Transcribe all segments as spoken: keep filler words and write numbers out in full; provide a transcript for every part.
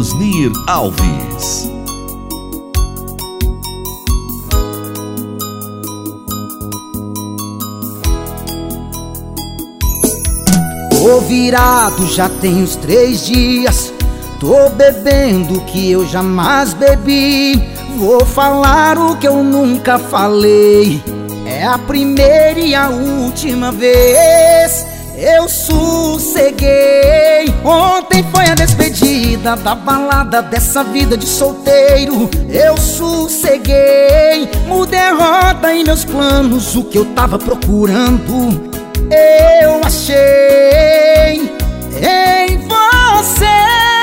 Osnir Alves. Tô virado já tem uns três dias, tô bebendo o que eu jamais bebi. Vou falar o que eu nunca falei, é a primeira e a última vez. Eu sosseguei, ontem foi a despedida da balada dessa vida de solteiro. Eu sosseguei, mudei a rota e meus planos, o que eu tava procurando eu achei em você.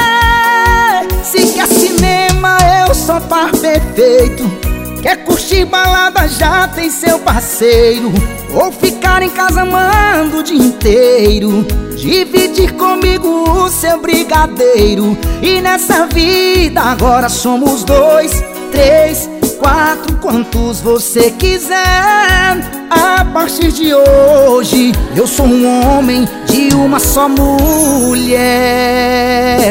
Se quer cinema, eu sou par perfeito. Quer curtir balada, já tem seu parceiro. Ou ficar em casa amando o dia inteiro, dividir comigo o seu brigadeiro. E nessa vida agora somos dois, três, quatro, quantos você quiser. A partir de hoje eu sou um homem de uma só mulher.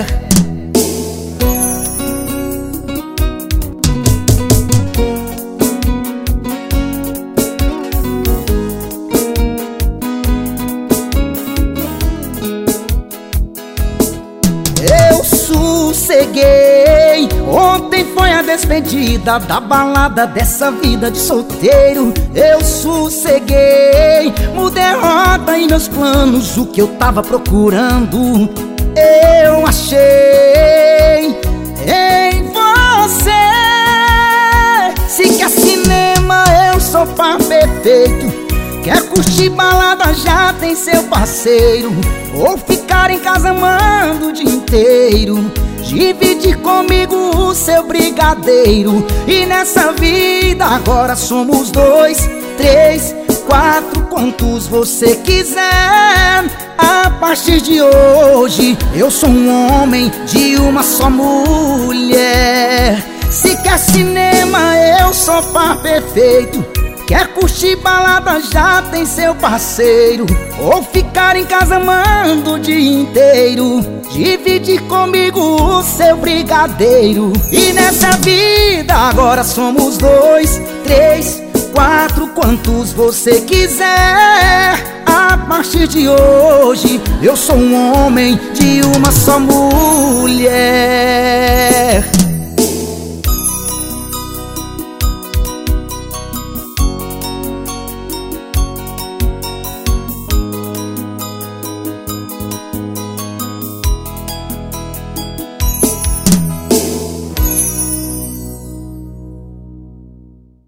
Eu sosseguei, ontem foi a despedida da balada dessa vida de solteiro. Eu sosseguei, mudei a rota e meus planos, o que eu tava procurando eu achei em você. Se quer cinema, eu sou par perfeito. Quer curtir balada, já tem seu parceiro. Ou ficar em casa amando o dia inteiro, dividir comigo o seu brigadeiro. E nessa vida agora somos dois, três, quatro, quantos você quiser. A partir de hoje eu sou um homem de uma só mulher. Se quer cinema, eu sou par perfeito. Quer curtir balada, já tem seu parceiro. Ou ficar em casa amando o dia inteiro, dividir comigo o seu brigadeiro. E nessa vida agora somos dois, três, quatro, quantos você quiser. A partir de hoje eu sou um homem de uma só mulher.